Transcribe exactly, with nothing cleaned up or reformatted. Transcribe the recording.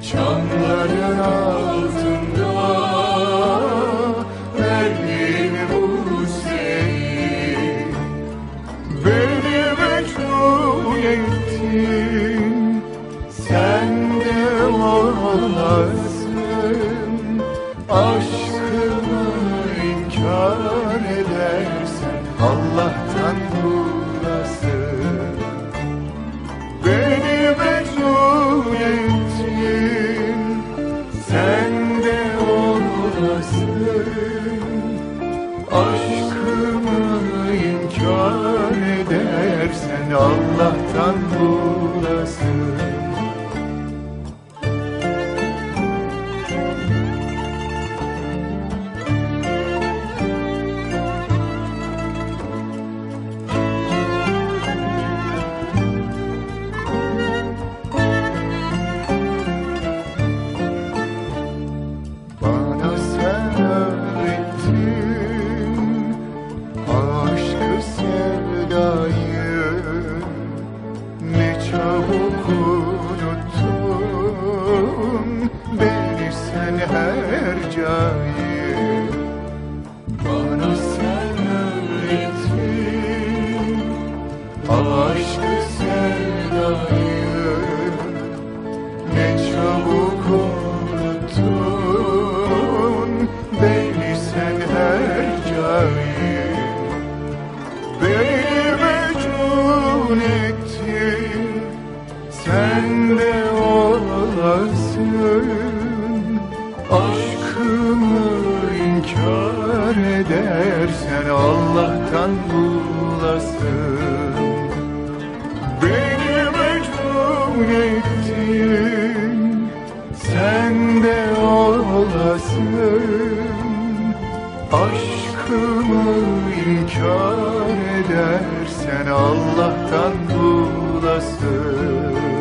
Çamların altında verdiğin bu sevgi beni mecnun ettin. Sen de olasın, aşkımı inkar edersen Allah'tan bulasın. Beni mecnun ettin, sen de olasın, aşkımı inkar edersen Allah'tan bulasın. Bana sen öğrettin aşkı sevdayı, ne çabuk unuttun beni sen her cayı. Bana sen öğrettin aşkı sevdayı, ne çabuk unuttun beni sen her cayı. Beni mecnun ettin, sen de olasın, aşkımı inkar edersen Allah'tan bulasın. Beni mecnun ettin, sen de olasın, aşkımı inkar edersen Allah'tan bulasın.